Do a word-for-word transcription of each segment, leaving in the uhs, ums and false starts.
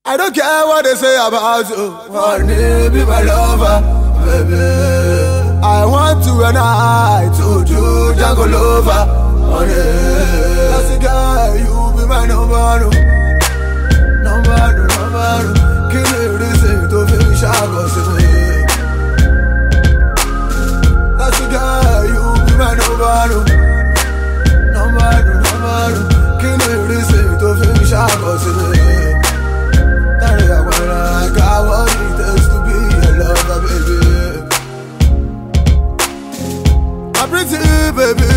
I don't care what they say about you. Honey, be my lover, baby. I want to and I to do Django lover. Honey, that's the guy, you be my number one. Number one, number one. Kill it, reason to finish, I go see. That's the guy, you be my number one. Number one, number one. Kill it, reason to finish, I go see. I got what it takes to be a lover, baby. My pretty baby,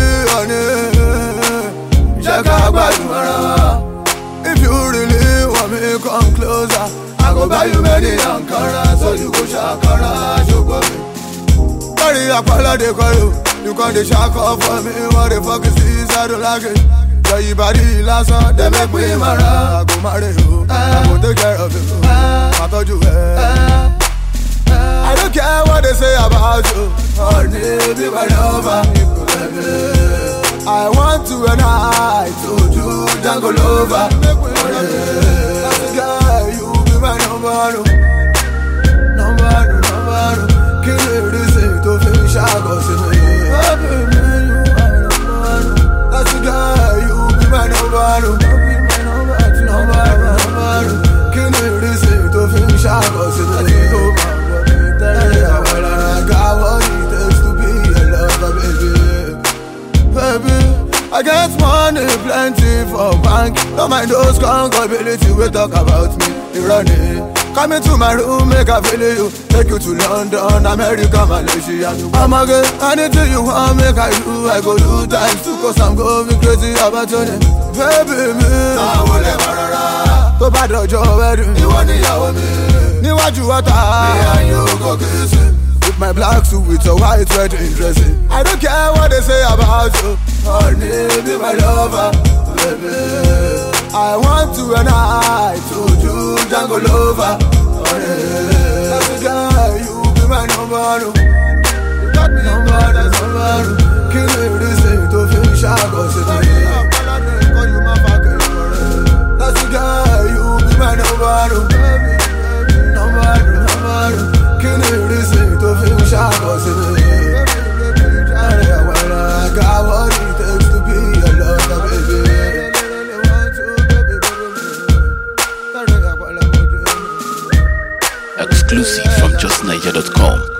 honey. Check out by tomorrow. If you really want me, come closer. I go buy you many Ankara, so you go shakara, show me. Sorry, I call they call you. You call the shack off for me. What the fuck is this? I don't like it. Your body last on, they make me mad. I go marry you, I go take care of you. I told you, eh. I don't care what they say about you. Honey, be my lover, baby. I want to and I to do Django lover. That's the guy, you be my number one. Number one, number one. Kill it, reason to finish, I go see me. Baby, you are number one. That's the guy, you my number one, number one, number one. Kill it, reason to finish, I go see the I got what it takes to be a lover, baby. Baby, I get money plenty for bank. Don't mind those concability we talk about me. You running. Come into my room, make I feel you. Take you to London, America, Malaysia. I'm a girl, anything you want, make I do. I go do times two, cause I'm going crazy about you. Baby, me I will never run. To bad dojo wedding, you want the me. Níwájú water, me and you go kissing. With my black suit with a white wedding dressing. I don't care what they say about you. Honey, be my lover, baby. I want to and I to do Django lover. That's the guy, you be my number one. You got me number one, that's number one. Kill it, reason to finish, I go see me. That's the guy, you be my number one. Number one, number one. Kill it, reason to finish, I go see me. I got what it takes to be a lover, baby. Exclusive from just niger dot com.